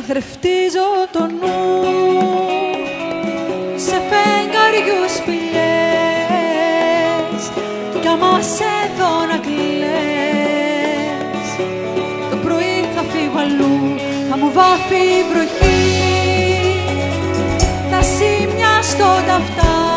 καθρεφτίζω το νου σε φεγγαριούς σπηλιές κι άμα σε δω να κλαις το πρωί θα φύγω αλλού, θα μου βάφει η βροχή τα σημεία στο ταυτά